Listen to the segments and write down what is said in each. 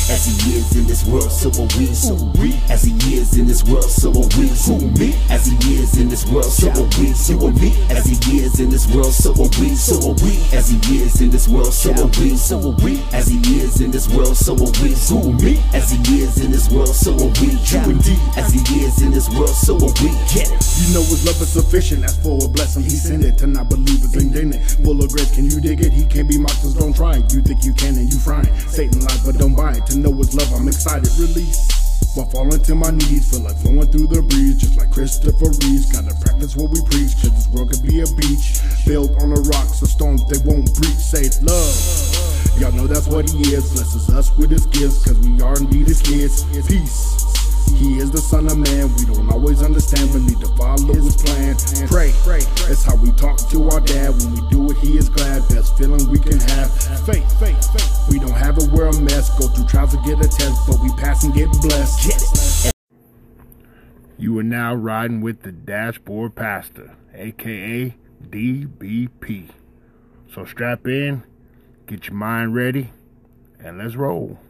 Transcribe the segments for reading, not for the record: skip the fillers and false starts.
As he is in this world, so are we. As he is in this world, so are we. As he is in this world, so are we. As he is in this world, so are we. As he is in this world, so are we. As he is in this world, so are we. As he is in this world, so are we. As he is in this world, so are we. Get it. You know his love is sufficient. As for a blessing, he sent it. To not believe is indignant. Full of grace, can you dig it? He can't be mocked, so don't try it. You think you can and you frying. Satan lies, but don't buy it. To know his love, I'm excited. Release. While falling to my knees, feel like flowing through the breeze, just like Christopher Reeves. Gotta practice what we preach, cause this world could be a beach built on the rocks, so storms they won't breach. Say love. Y'all know that's what he is. Blesses us with his gifts, cause we are indeed his kids. Peace. He is the Son of Man. We don't always understand, but need to follow his plan. Pray. That's how we talk to our dad. When we do it, he is glad. Best feeling we can have. Faith. We don't have it, we're a mess. Go through trials to get a test, but we pass and get blessed. Get it. You are now riding with the Dashboard Pastor, aka DBP. So strap in, get your mind ready, and let's roll.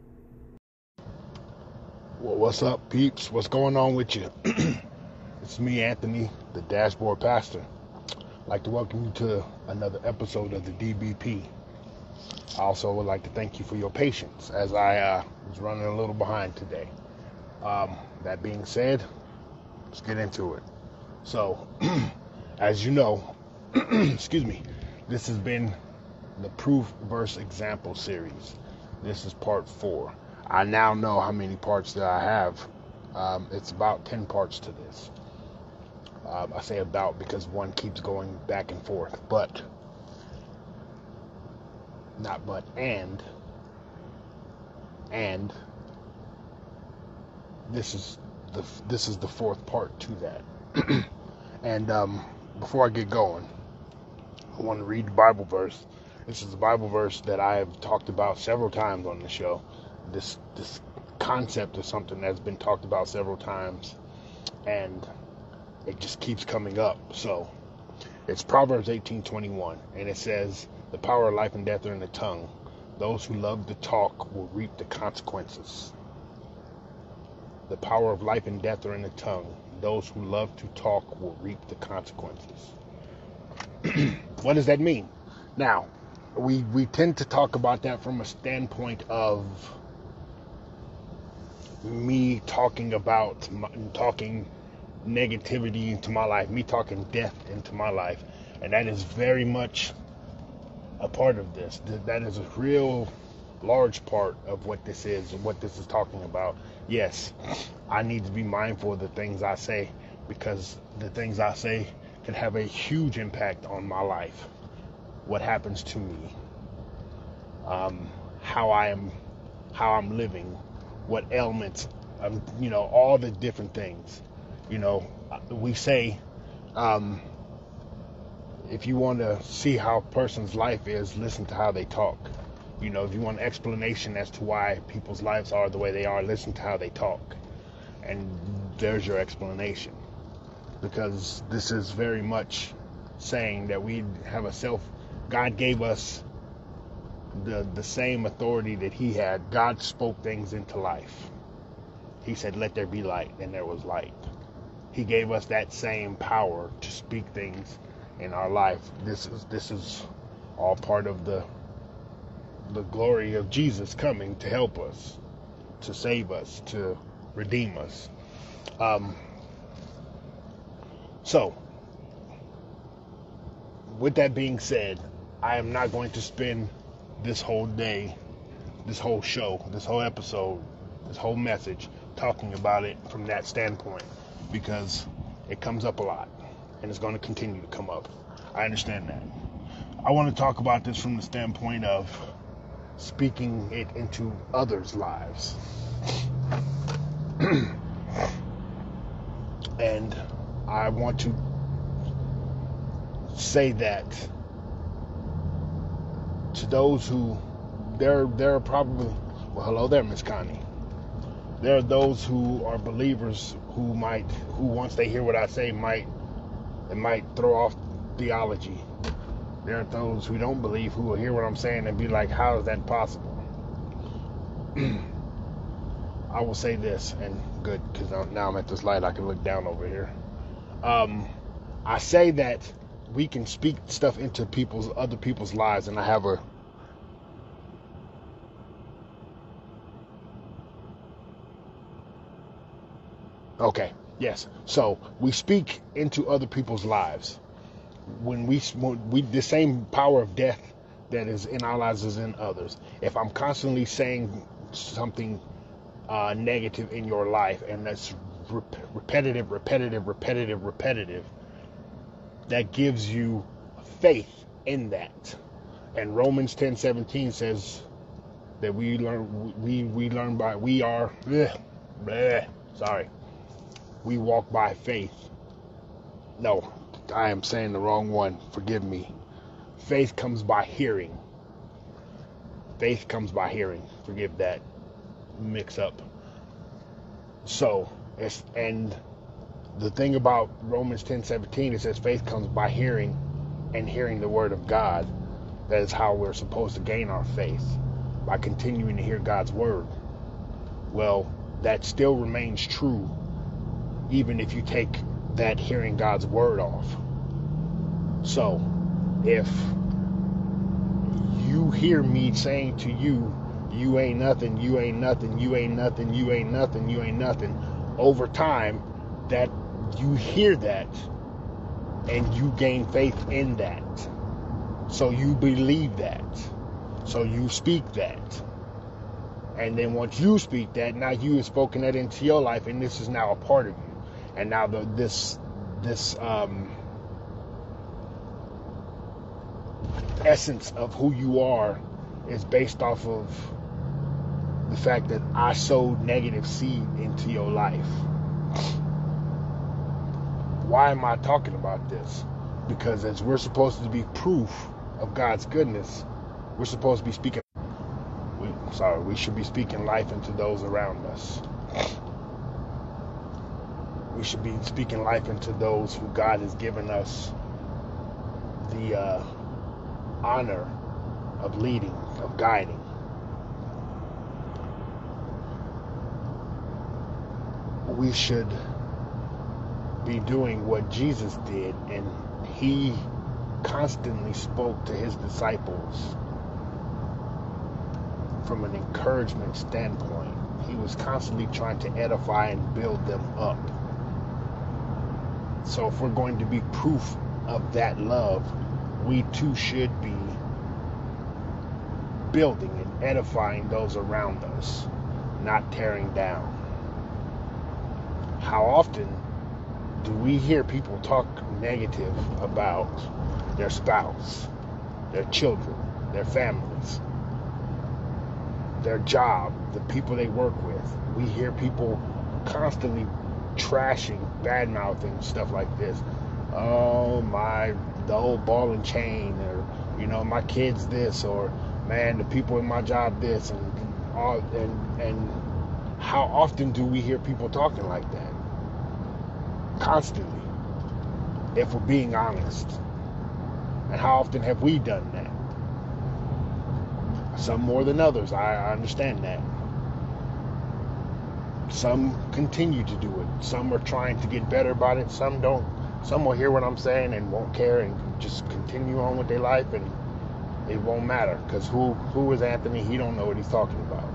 Well, what's up, peeps? What's going on with you? It's me, Anthony, the Dashboard Pastor. I'd like to welcome you to another episode of the DBP. I also would like to thank you for your patience as I was running a little behind today. That being said, let's get into it. So, as you know, excuse me, this has been the Proof Verse Example series. This is part 4. I now know how many parts that I have. It's about 10 parts to this. I say about because one keeps going back and forth, but not but and this is the fourth part to that. And before I get going, I want to read the Bible verse. This is the Bible verse that I have talked about several times on the show. This concept of something that's been talked about several times, and it just keeps coming up. So it's Proverbs 18:21, and it says, "The power of life and death are in the tongue. Those who love to talk will reap the consequences." The power of life and death are in the tongue. Those who love to talk will reap the consequences. What does that mean? Now, we tend to talk about that from a standpoint of me talking negativity into my life, me talking death into my life, and that is very much a part of this. That is a real large part of what this is and what this is talking about. Yes, I need to be mindful of the things I say, because the things I say can have a huge impact on my life, what happens to me, how I'm living, what ailments, all the different things. We say, if you want to see how a person's life is, listen to how they talk. If you want an explanation as to why people's lives are the way they are, listen to how they talk. And there's your explanation. Because this is very much saying that we have God gave us the same authority that he had. God spoke things into life. He said, "Let there be light," and there was light. He gave us that same power to speak things in our life. This is all part of the glory of Jesus coming to help us, to save us, to redeem us. So, with that being said, I am not going to spend this whole day, this whole show, this whole episode, this whole message talking about it from that standpoint, because it comes up a lot and it's going to continue to come up. I understand that. I want to talk about this from the standpoint of speaking it into others' lives. And I want to say that to those who, there are probably, well, hello there, Miss Connie. There are those who are believers who once they hear what I say, it might throw off theology. There are those who don't believe who will hear what I'm saying and be like, how is that possible? I will say this, and good, because now I'm at this light, I can look down over here. I say that we can speak stuff into other people's lives, and I have a okay, yes. So we speak into other people's lives when we the same power of death that is in our lives is in others. If I'm constantly saying something negative in your life, and that's repetitive, that gives you faith in that. And Romans 10:17 says that we walk by faith. No, I am saying the wrong one. Forgive me. Faith comes by hearing. Faith comes by hearing. Forgive that mix up. So, and the thing about Romans 10:17, it says faith comes by hearing, and hearing the word of God. That is how we're supposed to gain our faith, by continuing to hear God's word. Well, that still remains true even if you take that hearing God's word off. So, if you hear me saying to you, you ain't nothing, you ain't nothing, you ain't nothing, you ain't nothing, you ain't nothing, over time, that you hear that and you gain faith in that. So you believe that. So you speak that. And then once you speak that, now you have spoken that into your life, and this is now a part of you. And now this essence of who you are is based off of the fact that I sowed negative seed into your life. Why am I talking about this? Because as we're supposed to be proof of God's goodness, we're supposed to be speaking. We should be speaking life into those around us. We should be speaking life into those who God has given us the honor of leading, of guiding. We should be doing what Jesus did, and he constantly spoke to his disciples from an encouragement standpoint. He was constantly trying to edify and build them up. So if we're going to be proof of that love, we too should be building and edifying those around us, not tearing down. How often do we hear people talk negative about their spouse, their children, their families, their job, the people they work with? We hear people constantly trashing, bad-mouthing, stuff like this. Oh, the old ball and chain, or, my kids this, or, man, the people in my job this, and how often do we hear people talking like that? Constantly, if we're being honest. And how often have we done that? Some more than others, I understand that. Some continue to do it. Some are trying to get better about it. Some don't. Some will hear what I'm saying and won't care and just continue on with their life, and it won't matter, because who is Anthony? He don't know what he's talking about.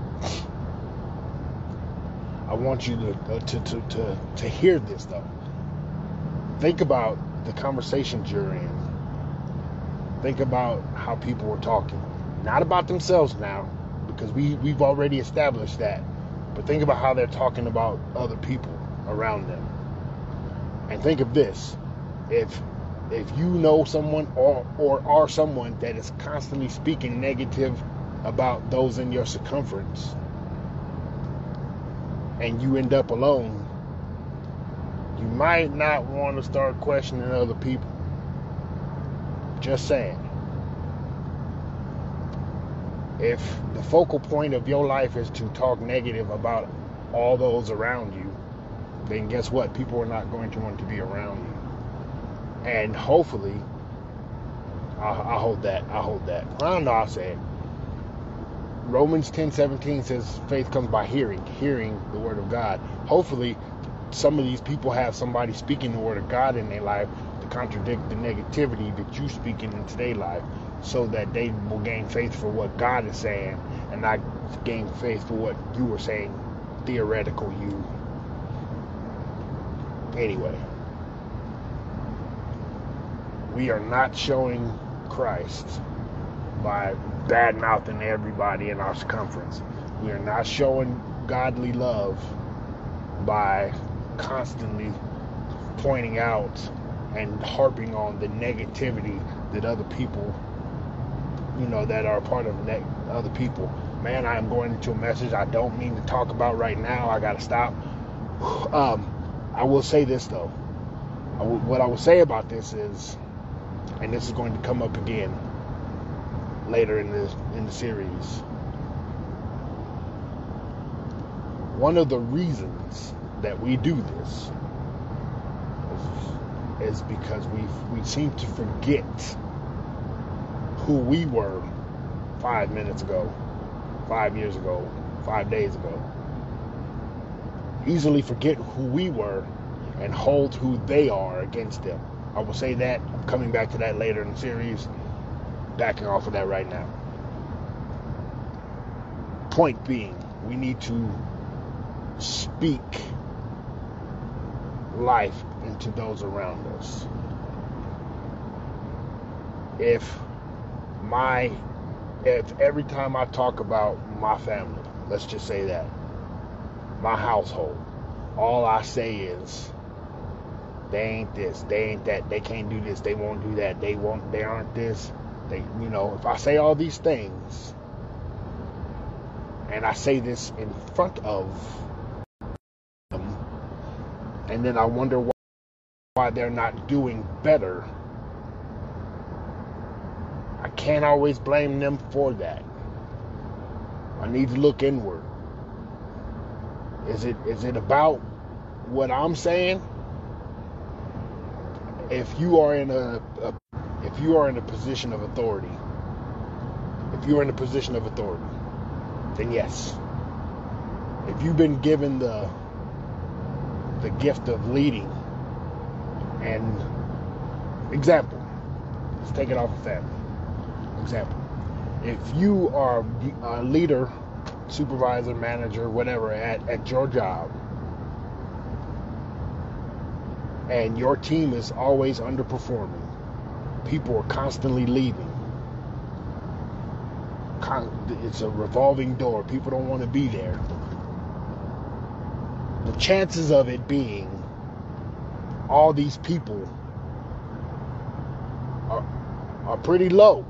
I want you to hear this, though. Think about the conversations you're in. Think about how people were talking. Not about themselves now, because we've already established that. But think about how they're talking about other people around them. And think of this. If you know someone or are someone that is constantly speaking negative about those in your circumference, and you end up alone, you might not want to start questioning other people. Just saying. If the focal point of your life is to talk negative about all those around you, then guess what? People are not going to want to be around you. And hopefully, I'll hold that. I don't know, I'll say it. Romans 10:17 says faith comes by hearing the word of God. Hopefully, some of these people have somebody speaking the word of God in their life to contradict the negativity that you speaking in today's life, so that they will gain faith for what God is saying and not gain faith for what you were saying, theoretical you. Anyway, we are not showing Christ by bad-mouthing everybody in our circumference. We are not showing godly love by constantly pointing out and harping on the negativity that other people, that are a part of other people. Man, I am going into a message I don't mean to talk about right now. I gotta stop. I will say this though. What I will say about this is, and this is going to come up again later in the series. One of the reasons that we do this is because we seem to forget who we were 5 minutes ago, 5 years ago, 5 days ago. Easily forget who we were and hold who they are against them. I will say that. I'm coming back to that later in the series. Backing off of that right now. Point being, we need to speak life into those around us. If every time I talk about my family, let's just say that, my household, all I say is, they ain't this, they ain't that, they can't do this, they won't do that, they aren't this. If I say all these things, and I say this in front of them, and then I wonder why they're not doing better, I can't always blame them for that. I need to look inward. Is it about what I'm saying? If you are in a position of authority, then yes. If you've been given the gift of leading, and example, let's take it off of family. Example, if you are a leader, supervisor, manager, whatever at your job, and your team is always underperforming, people are constantly leaving, it's a revolving door, people don't want to be there, the chances of it being all these people are pretty low.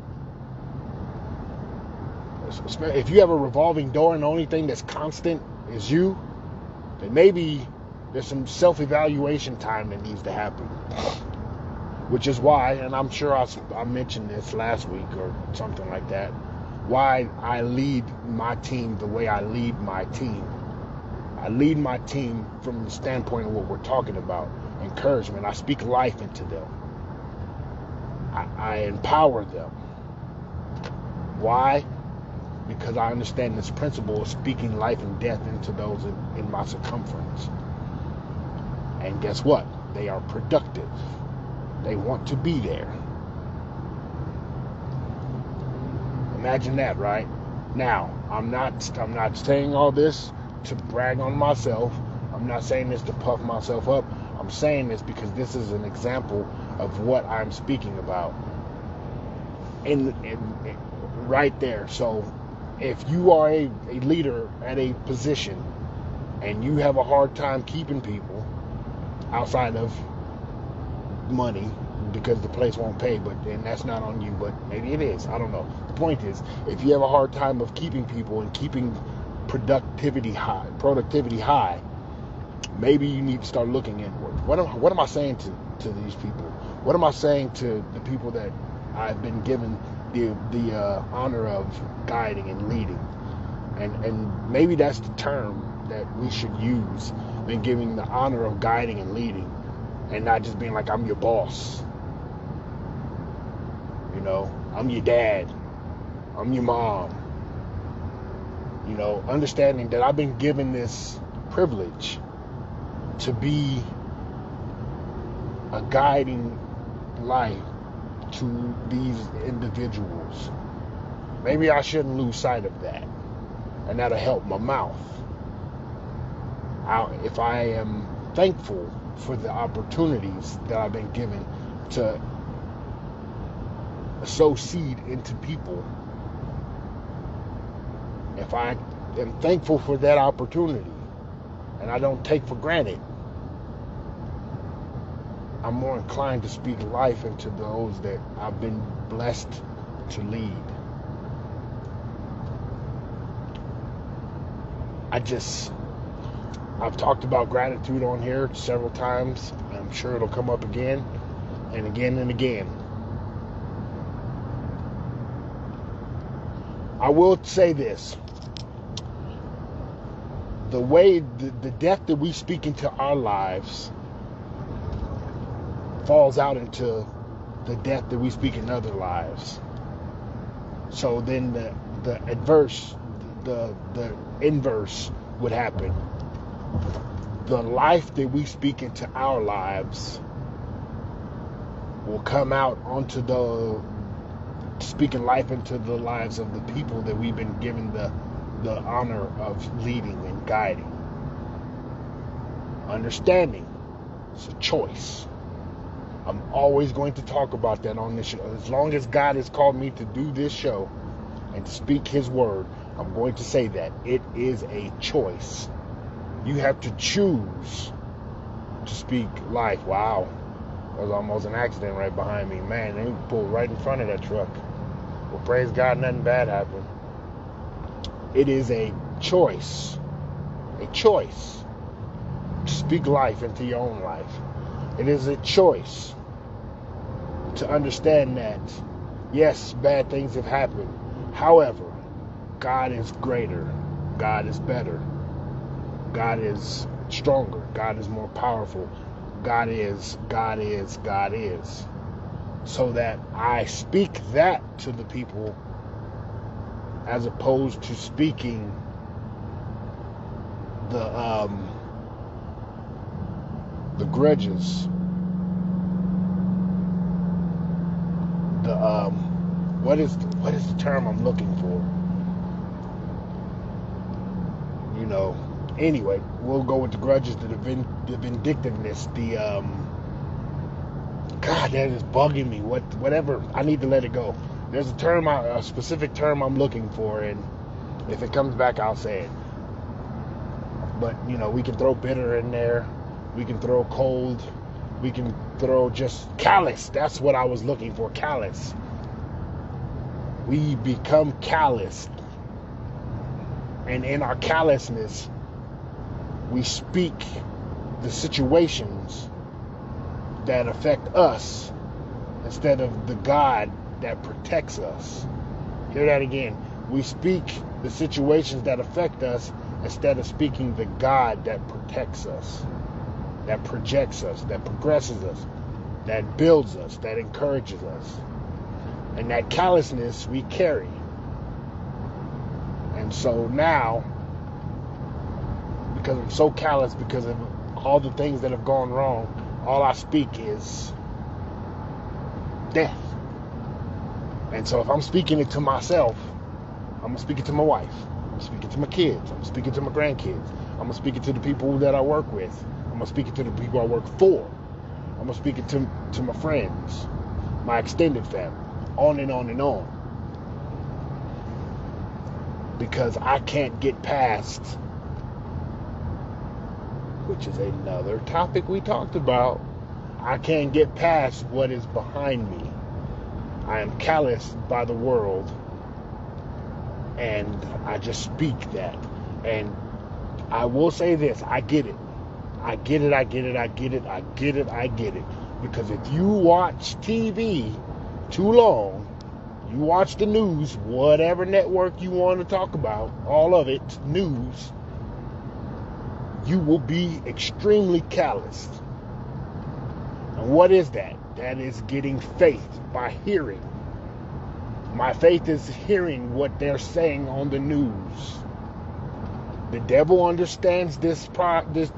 If you have a revolving door and the only thing that's constant is you, then maybe there's some self-evaluation time that needs to happen. Which is why, and I'm sure I mentioned this last week or something like that, why I lead my team the way I lead my team. I lead my team from the standpoint of what we're talking about, encouragement. I speak life into them. I empower them. Why? Because I understand this principle of speaking life and death into those in my circumference. And guess what? They are productive. They want to be there. Imagine that, right? Now, I'm not saying all this to brag on myself. I'm not saying this to puff myself up. I'm saying this because this is an example of what I'm speaking about. In right there. So if you are a leader at a position and you have a hard time keeping people outside of money because the place won't pay, and that's not on you, but maybe it is, I don't know. The point is, if you have a hard time of keeping people and keeping productivity high, maybe you need to start looking inward. What am I saying to these people? What am I saying to the people that I've been given the honor of guiding and leading? And maybe that's the term that we should use, been giving the honor of guiding and leading, and not just being like, I'm your boss. I'm your dad. I'm your mom. You know, understanding that I've been given this privilege to be a guiding light to these individuals. Maybe I shouldn't lose sight of that, and that'll help my mouth. If I am thankful for the opportunities that I've been given to sow seed into people, if I am thankful for that opportunity and I don't take for granted, I'm more inclined to speak life into those that I've been blessed to lead. I've talked about gratitude on here several times. I'm sure it'll come up again and again and again. I will say this. The way, the death that we speak into our lives falls out into the death that we speak in other lives. So then the inverse would happen. The life that we speak into our lives will come out onto speaking life into the lives of the people that we've been given the honor of leading and guiding. Understanding, it's a choice. I'm always going to talk about that on this show. As long as God has called me to do this show and to speak His word, I'm going to say that it is a choice. You have to choose to speak life. Wow, there was almost an accident right behind me. Man, they pulled right in front of that truck. Well, praise God, nothing bad happened. It is a choice to speak life into your own life. It is a choice to understand that, yes, bad things have happened. However, God is greater. God is better. God is stronger. God is more powerful. God is. So that I speak that to the people as opposed to speaking the grudges, what is the term I'm looking for? You know, anyway, we'll go with the grudges, the vindictiveness, God, that is bugging me. Whatever, I need to let it go. There's a specific term I'm looking for, and if it comes back, I'll say it. But, you know, we can throw bitter in there. We can throw cold. We can throw just callous. That's what I was looking for, callous. We become calloused. And in our callousness, we speak the situations that affect us instead of the God that protects us. Hear that again. We speak the situations that affect us instead of speaking the God that protects us, that projects us, that progresses us, that builds us, that encourages us. And that callousness we carry. And so now, because I'm so callous because of all the things that have gone wrong, all I speak is death. And so if I'm speaking it to myself, I'm going to speak it to my wife. I'm going to speak it to my kids. I'm going to speak it to my grandkids. I'm going to speak it to the people that I work with. I'm going to speak it to the people I work for. I'm going to speak it to my friends, my extended family, on and on and on. Because I can't get past, which is another topic we talked about, I can't get past what is behind me. I am calloused by the world, and I just speak that. And I will say this, I get it. I get it. Because if you watch TV too long, you watch the news, whatever network you want to talk about, all of it, news, you will be extremely calloused. And what is that? That is getting faith by hearing. My faith is hearing what they're saying on the news. The devil understands this promise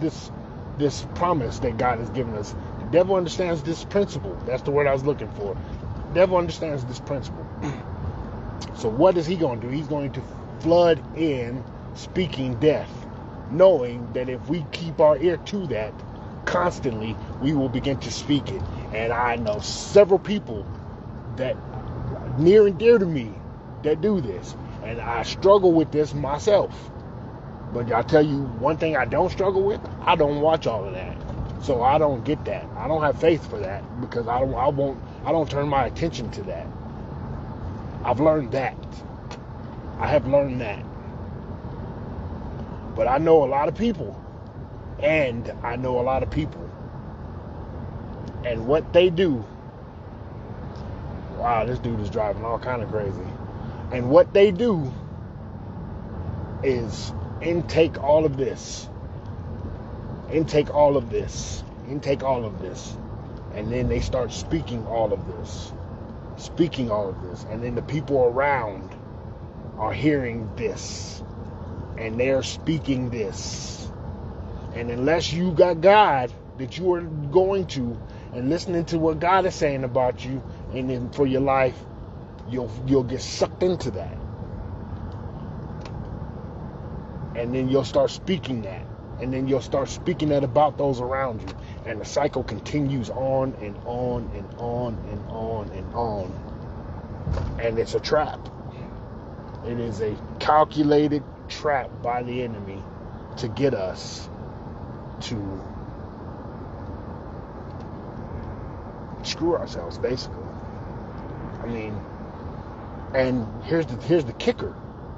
that God has given us. The devil understands this principle. That's the word I was looking for. The devil understands this principle. So what is he going to do? He's going to flood in speaking death, knowing that if we keep our ear to that constantly, we will begin to speak it. And I know several people that near and dear to me that do this, and I struggle with this myself. But I'll tell you one thing I don't struggle with. I don't watch all of that, so I don't get that. I don't have faith for that, because I don't turn my attention to that. I've learned that. I have learned that. But I know a lot of people, and what they do. Wow, this dude is driving all kind of crazy. And what they do is intake all of this, and then they start speaking all of this, and then the people around are hearing this, and they're speaking this. And unless you got God that you are going to and listening to what God is saying about you and then for your life, you'll get sucked into that. And then you'll start speaking that. And then you'll start speaking that about those around you. And the cycle continues on and on and on and on and on. And it's a trap. It is a calculated trap by the enemy to get us to screw ourselves, basically. I mean, and here's the kicker.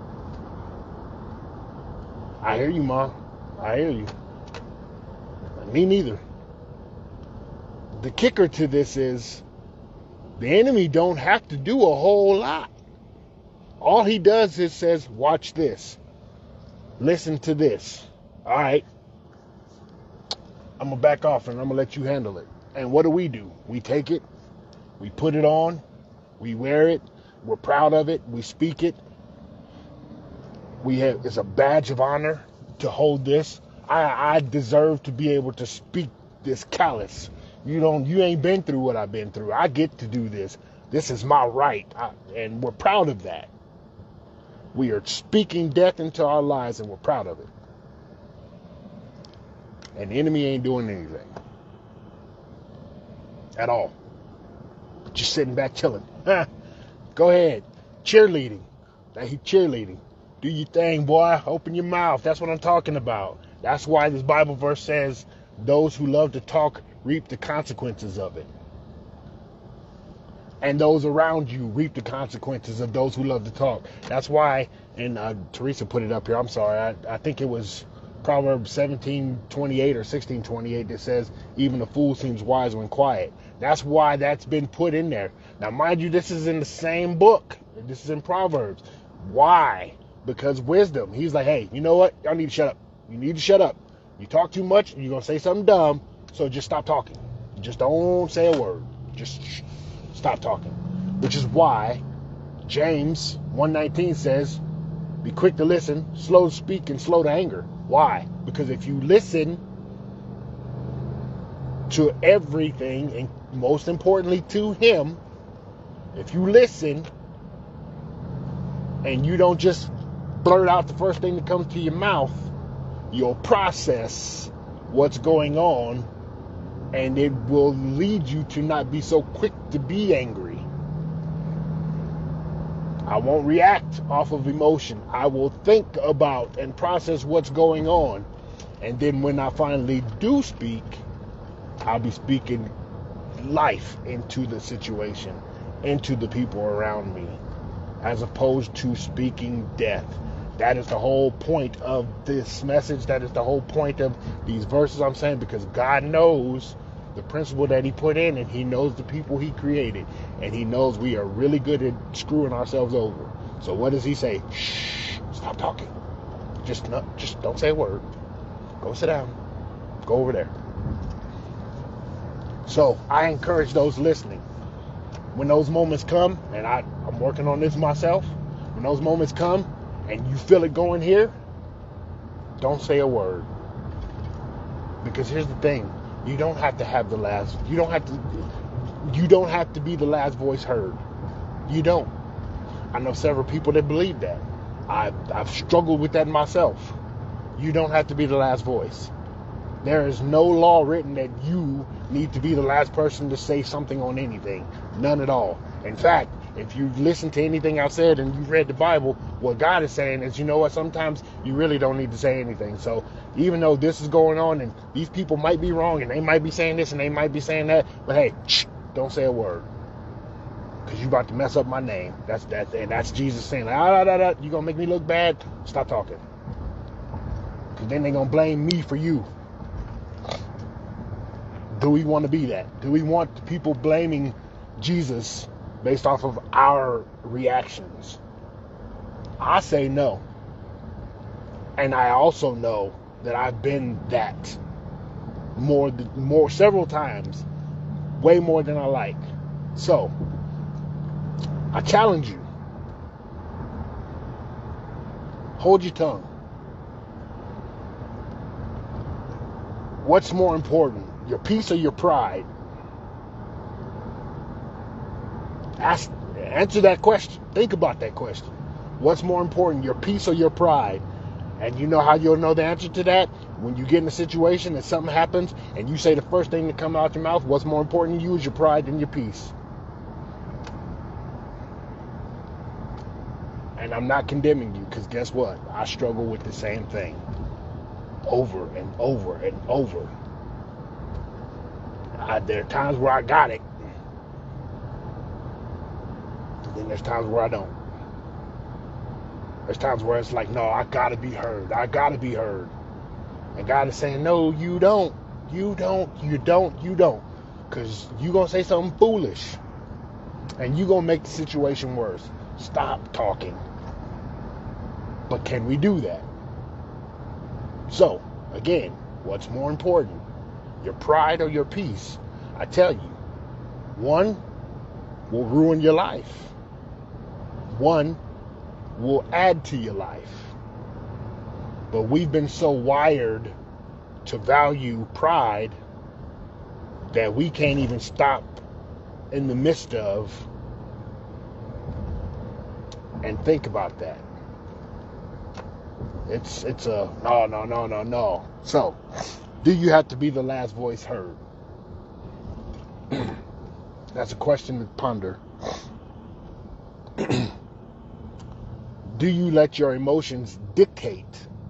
I hear you, Ma. I hear you. Me neither. The kicker to this is the enemy don't have to do a whole lot. All he does is says, watch this. Listen to this. All right. I'm going to back off and I'm going to let you handle it. And what do? We take it. We put it on. We wear it. We're proud of it. We speak it. It's a badge of honor to hold this. I deserve to be able to speak this callous. You ain't been through what I've been through. I get to do this. This is my right. And we're proud of that. We are speaking death into our lives and we're proud of it. And the enemy ain't doing anything. At all. Just sitting back chilling. Go ahead. Cheerleading. He cheerleading. Do your thing, boy. Open your mouth. That's what I'm talking about. That's why this Bible verse says, those who love to talk reap the consequences of it. And those around you reap the consequences of those who love to talk. That's why, and Teresa put it up here. I'm sorry. I think it was Proverbs 17:28 or 16:28 that says, even a fool seems wise when quiet. That's why that's been put in there. Now, mind you, this is in the same book. This is in Proverbs. Why? Because wisdom. He's like, hey, you know what? Y'all need to shut up. You need to shut up. You talk too much, and you're going to say something dumb, so just stop talking. Just don't say a word. Just stop talking. Which is why James 1:19 says, be quick to listen, slow to speak, and slow to anger. Why? Because if you listen to everything, and most importantly to him, if you listen and you don't just blurt out the first thing that comes to your mouth, you'll process what's going on, and it will lead you to not be so quick to be angry. I won't react off of emotion. I will think about and process what's going on. And then when I finally do speak, I'll be speaking life into the situation, into the people around me, as opposed to speaking death. That is the whole point of this message. That is the whole point of these verses I'm saying, because God knows the principle that he put in, and he knows the people he created, and he knows we are really good at screwing ourselves over. So what does he say? Shh, stop talking. Just don't say a word. Go sit down. Go over there. So I encourage those listening, when those moments come, and I'm working on this myself, when those moments come and you feel it going here, Don't say a word. Because here's the thing. You don't have to have the last. You don't have to be the last voice heard. You don't. I know several people that believe that. I've struggled with that myself. You don't have to be the last voice. There is no law written that you need to be the last person to say something on anything. None at all. In fact, if you listen to anything I've said and you've read the Bible, what God is saying is, you know what, sometimes you really don't need to say anything. So even though this is going on and these people might be wrong and they might be saying this and they might be saying that, but hey, don't say a word. Because you're about to mess up my name. That's Jesus saying, you're going to make me look bad? Stop talking. Because then they're going to blame me for you. Do we want to be that? Do we want people blaming Jesus based off of our reactions? I say no. And I also know that I've been that more several times, way more than I like. So I challenge you. Hold your tongue. What's more important, your peace or your pride? Answer that question. Think about that question. What's more important, your peace or your pride? And you know how you'll know the answer to that? When you get in a situation and something happens and you say the first thing that comes out your mouth, what's more important to you is your pride than your peace. And I'm not condemning you, because guess what? I struggle with the same thing. Over and over and over. There are times where I got it. And then there's times where I don't. There's times where it's like, no, I gotta be heard. I gotta be heard. And God is saying, no, you don't. You don't. You don't. You don't. Because you're going to say something foolish. And you're going to make the situation worse. Stop talking. But can we do that? So, again, what's more important? Your pride or your peace? I tell you, one will ruin your life. One will add to your life. But we've been so wired to value pride that we can't even stop in the midst of and think about that. It's a no. So, do you have to be the last voice heard? That's a question to ponder. Do you let your emotions dictate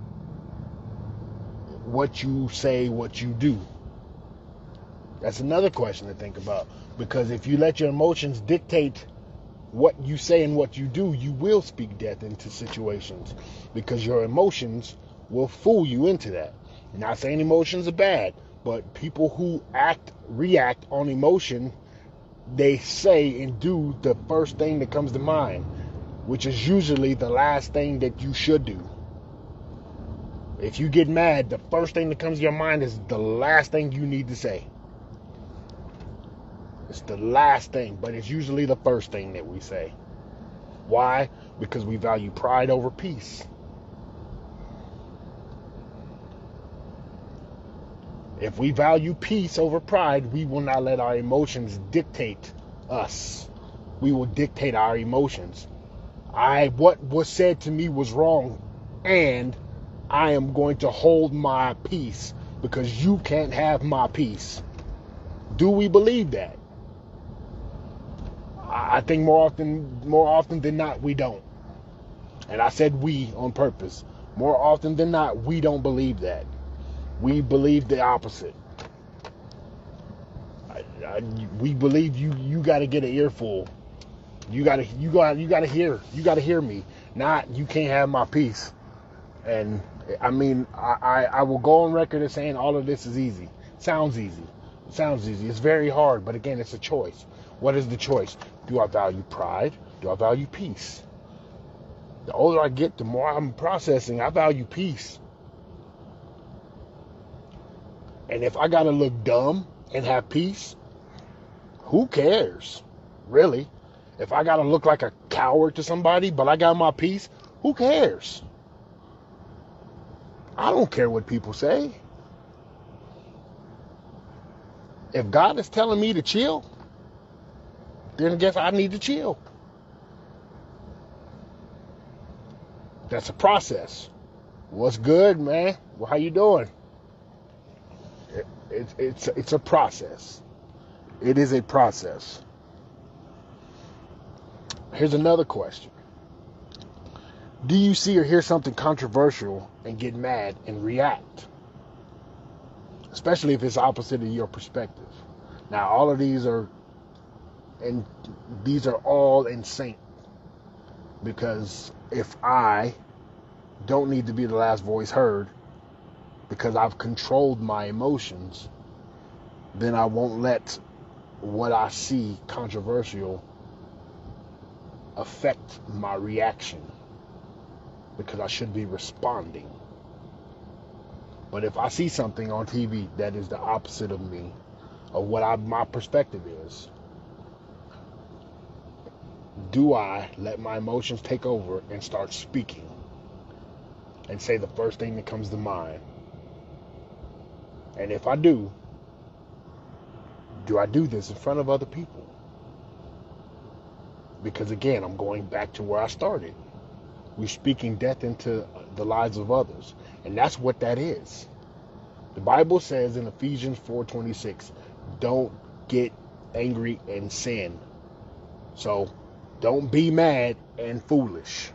what you say, what you do? That's another question to think about. Because if you let your emotions dictate what you say and what you do, you will speak death into situations. Because your emotions will fool you into that. I'm not saying emotions are bad, but people who react on emotion, they say and do the first thing that comes to mind, which is usually the last thing that you should do. If you get mad, the first thing that comes to your mind is the last thing you need to say. It's the last thing, but it's usually the first thing that we say. Why? Because we value pride over peace. If we value peace over pride, we will not let our emotions dictate us. We will dictate our emotions. What was said to me was wrong, and I am going to hold my peace because you can't have my peace. Do we believe that? I think more often than not, we don't. And I said we on purpose. More often than not, we don't believe that. We believe the opposite. We believe you got to get an earful. You got to hear me. Not you can't have my peace. And I mean, I will go on record as saying all of this is easy. Sounds easy. It's very hard, but again, it's a choice. What is the choice? Do I value pride? Do I value peace? The older I get, the more I'm processing. I value peace. And if I gotta look dumb and have peace, who cares? Really? If I gotta look like a coward to somebody, but I got my peace, who cares? I don't care what people say. If God is telling me to chill, then I guess I need to chill. That's a process. What's good, man? Well, how you doing? It's a process. It is a process. Here's another question. Do you see or hear something controversial and get mad and react? Especially if it's opposite of your perspective. Now, all of these are all in sync. Because if I don't need to be the last voice heard because I've controlled my emotions, then I won't let what I see controversial affect my reaction, because I should be responding. But if I see something on TV that is the opposite of me, of what my perspective is, do I let my emotions take over and start speaking and say the first thing that comes to mind? And if I do I do this in front of other people? Because again, I'm going back to where I started. We're speaking death into the lives of others. And that's what that is. The Bible says in Ephesians 4:26, don't get angry and sin. So don't be mad and foolish.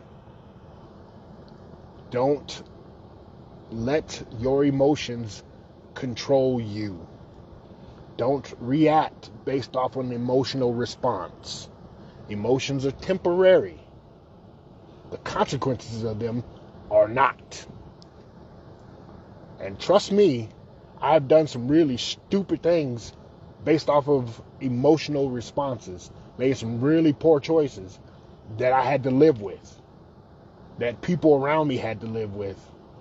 Don't let your emotions control you. Don't react based off an emotional response. Emotions are temporary. The consequences of them are not. And trust me, I've done some really stupid things based off of emotional responses. Made some really poor choices that I had to live with. That people around me had to live with.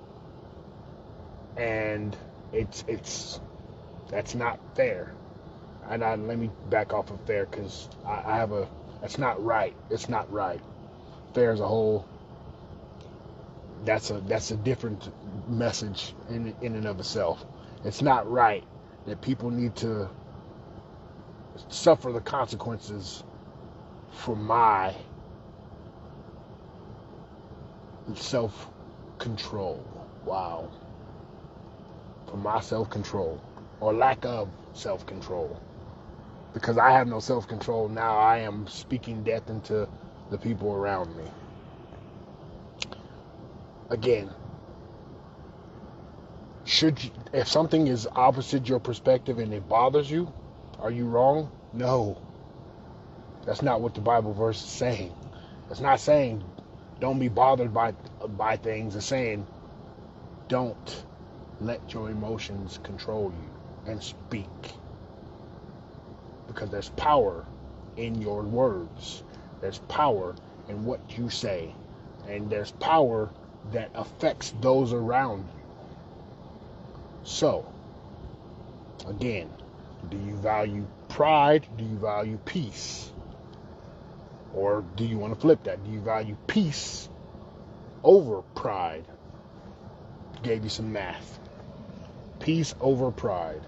And that's not fair. And let me back off of fair, because that's not right. It's not right. Fair as a whole, that's a different message in and of itself. It's not right that people need to suffer the consequences for my self-control. Wow. For my self-control, or lack of self-control. Because I have no self-control now, I am speaking death into the people around me. Again, if something is opposite your perspective and it bothers you, are you wrong? No. That's not what the Bible verse is saying. It's not saying don't be bothered by things. It's saying don't let your emotions control you and speak. Because there's power in your words. There's power in what you say. And there's power that affects those around you. So, again, do you value pride? Do you value peace? Or do you want to flip that? Do you value peace over pride? Gave you some math. Peace over pride.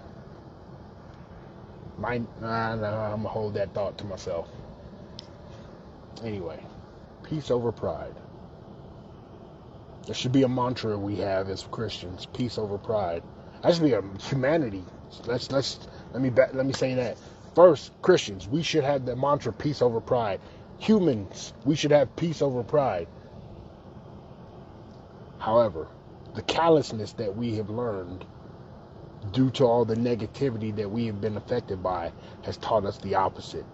I'm going to hold that thought to myself. Anyway, peace over pride. There should be a mantra we have as Christians: peace over pride. That should be a humanity. Let me say that. First, Christians, we should have the mantra peace over pride. Humans, we should have peace over pride. However, the callousness that we have learned due to all the negativity that we have been affected by has taught us the opposite.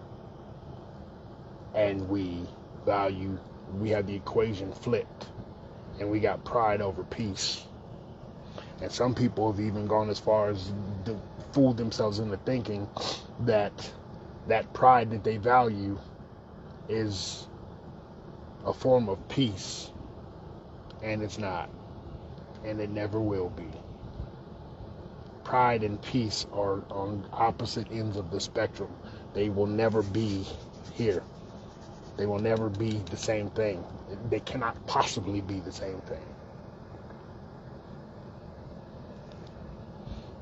And we have the equation flipped. And we got pride over peace. And some people have even gone as far as to fool themselves into thinking that pride that they value is a form of peace. And it's not. And it never will be. Pride and peace are on opposite ends of the spectrum. They will never be here. They will never be the same thing. They cannot possibly be the same thing.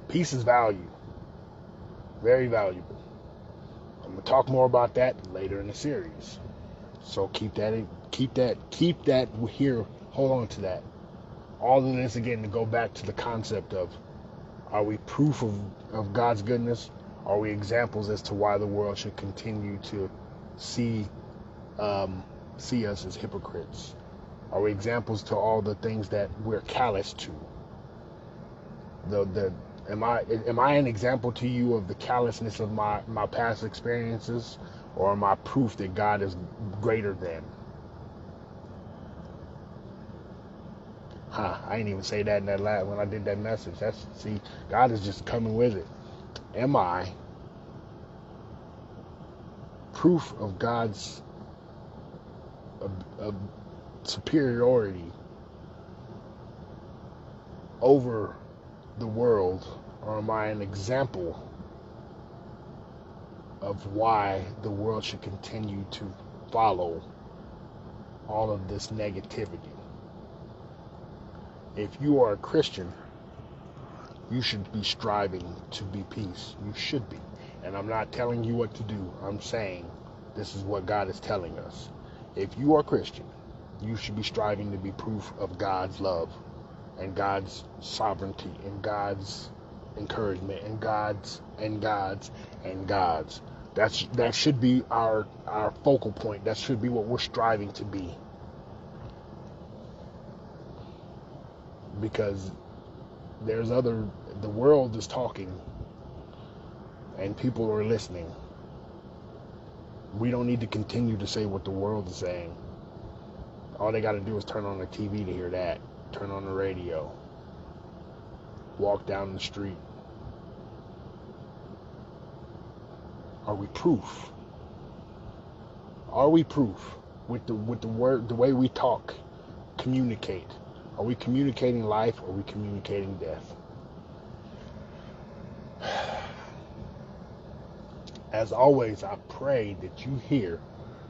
Peace is value. Very valuable. I'm going to talk more about that later in the series. So keep that here. Hold on to that. All of this, again, to go back to the concept of, are we proof of God's goodness? Are we examples as to why the world should continue to see us as hypocrites? Are we examples to all the things that we're callous to? Am I an example to you of the callousness of my past experiences, or am I proof that God is greater than? I didn't even say that in that last when I did that message. See, God is just coming with it. Am I proof of God's superiority over the world, or am I an example of why the world should continue to follow all of this negativity? If you are a Christian, you should be striving to be peace. You should be. And I'm not telling you what to do. I'm saying this is what God is telling us. If you are a Christian, you should be striving to be proof of God's love and God's sovereignty and God's encouragement and God's. That should be our focal point. That should be what we're striving to be. Because the world is talking and people are listening. We don't need to continue to say what the world is saying. All they got to do is turn on the TV to hear that. Turn on the radio. Walk down the street. Are we proof? Are we proof with the word, the way we talk, communicate? Are we communicating life, or are we communicating death? As always, I pray that you hear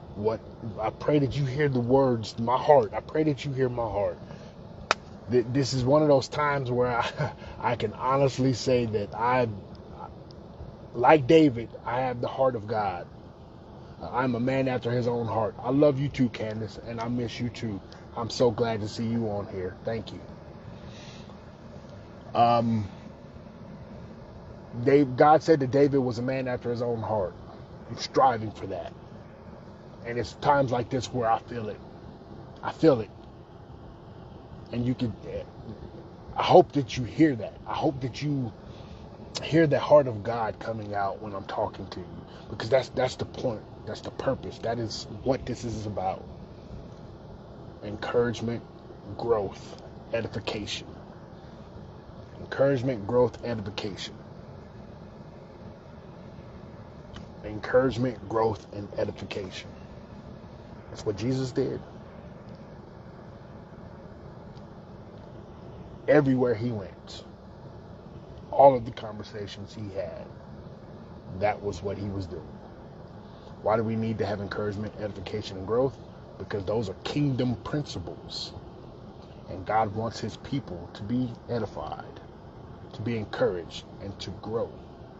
the words, my heart. I pray that you hear my heart. This is one of those times where I can honestly say that like David, I have the heart of God. I'm a man after his own heart. I love you too, Candace, and I miss you too. I'm so glad to see you on here. Thank you. God said that David was a man after his own heart. I'm striving for that. And it's times like this where I feel it. I feel it. And I hope that you hear that. I hope that you hear the heart of God coming out when I'm talking to you. Because that's the point. That's the purpose. That is what this is about. Encouragement, growth, edification. Encouragement, growth, edification. Encouragement, growth, and edification. That's what Jesus did. Everywhere he went, all of the conversations he had, that was what he was doing. Why do we need to have encouragement, edification, and growth? Because those are kingdom principles. And God wants his people to be edified, to be encouraged, and to grow,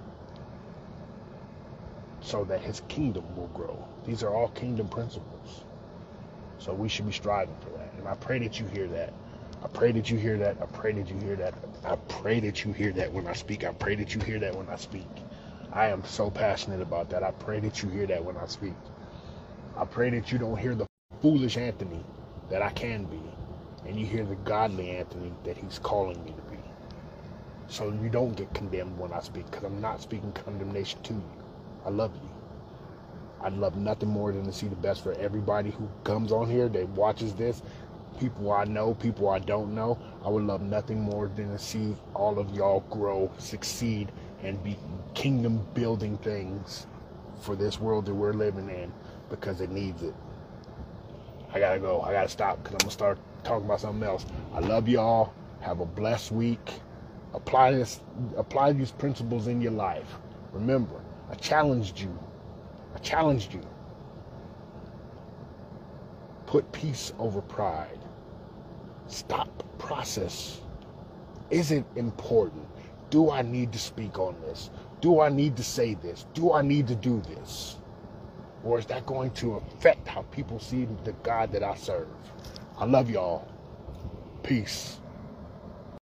so that his kingdom will grow. These are all kingdom principles. So we should be striving for that. And I pray that you hear that. I pray that you hear that. I pray that you hear that. I pray that you hear that when I speak. I pray that you hear that when I speak. I am so passionate about that. I pray that you hear that when I speak. I pray that you don't hear the foolish Anthony that I can be, and you hear the godly Anthony that he's calling me to be. So you don't get condemned when I speak, because I'm not speaking condemnation to you. I love you. I'd love nothing more than to see the best for everybody who comes on here, that watches this, people I know, people I don't know. I would love nothing more than to see all of y'all grow, succeed, and be kingdom building things for this world that we're living in, because it needs it. I gotta go. I gotta stop, because I'm gonna start talking about something else. I love y'all. Have a blessed week. Apply these principles in your life. Remember, I challenged you. Put peace over pride. Stop. Process isn't important. Do I need to speak on this? Do I need to say this? Do I need to do this? Or is that going to affect how people see the God that I serve? I love y'all. Peace.